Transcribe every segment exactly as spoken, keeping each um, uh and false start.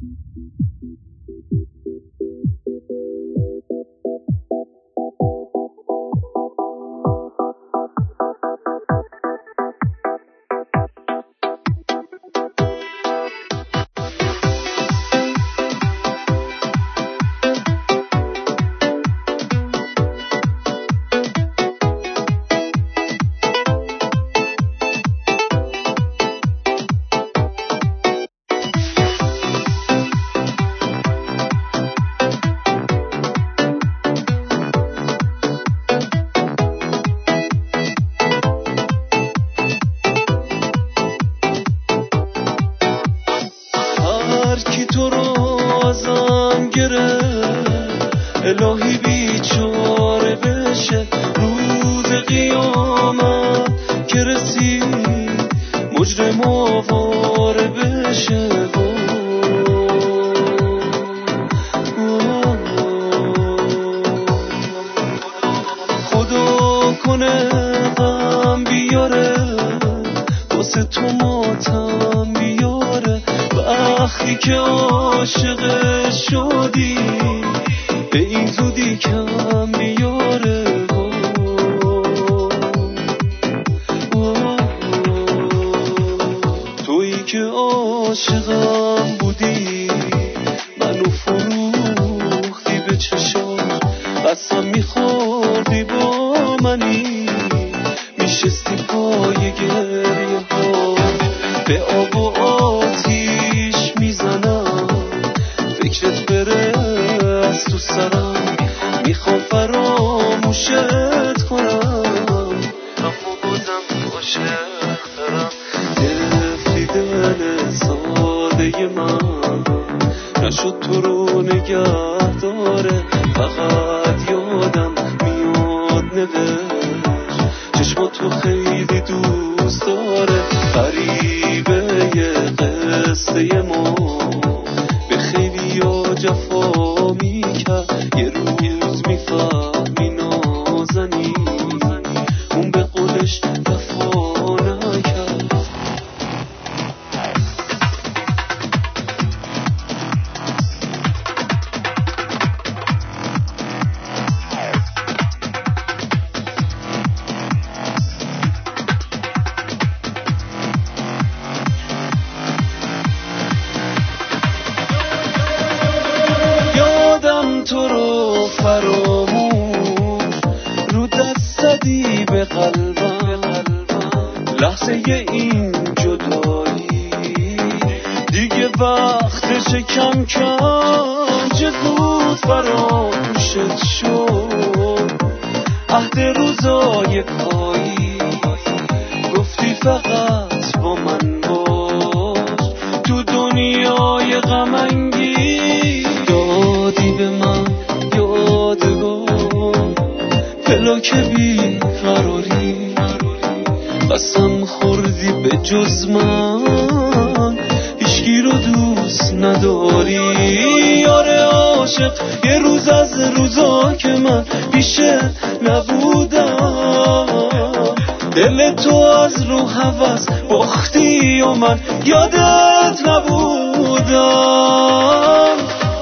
الهی بیچاره بشه روز قیامت که رسید مجرم آواره بشه خدا کنه غم بیاره واسه تو ماتم بیاره وقتی که عاشق شدی به این زودی کم بیاره تویی که عاشقم بودی منو فروختی به چشام قسم میخوردی با منی میشستی پای گریه ها به آب و آتیش میزنم فکرت بره از تو سرم میخوام فراموشت کنم اما بازم عاشق دارم گرفتی دل ساده من نشد تو رو نگه داره فقط یادم میاد نوشت چشما تو خیلی دوست داره غریبه یه قصه ما به خیلی یا جفا میکرد یه روز میفهمی نازنی اون به قولش وفا نکرد تو رو فراموش رو دست زدی به قلبم لحظه این جدایی دیگه وقتش کم کم چه زود فراموشت شد عهد روزای پایی گفتی فقط با من باش تو دنیای غم انگیز دادی به من یادگار فلاک بی قراری قسم خوردی به جز من هیچکی رو دوست نداری یاره عاشق یه روز از روزا که من پیشت نبودم دل تو از رو هوس باختی و من یادت نبودم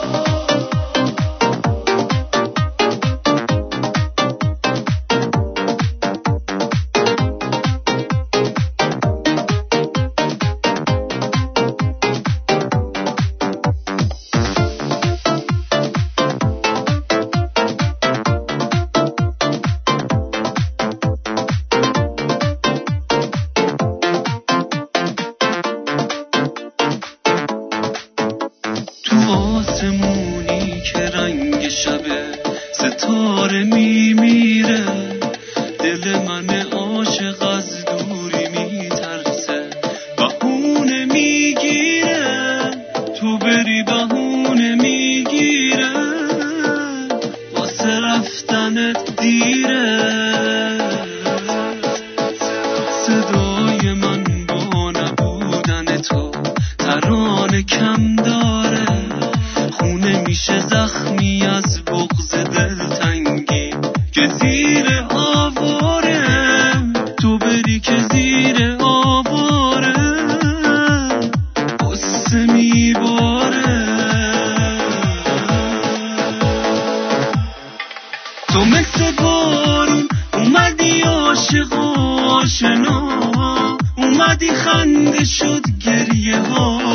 آسمونی که رنگ شبه ستاره میمیره دل من عاشق از دوری میترسه بهونه میگیره تو بری بهونه میگیره واسه رفتنت دیره صدای من با نبودن تو ترانه کم داره خونه میشه زخمی از بغض دلتنگی که زیر آواره تو بری که زیر آواره قصه میباره اومدی خنده شد گریه ها.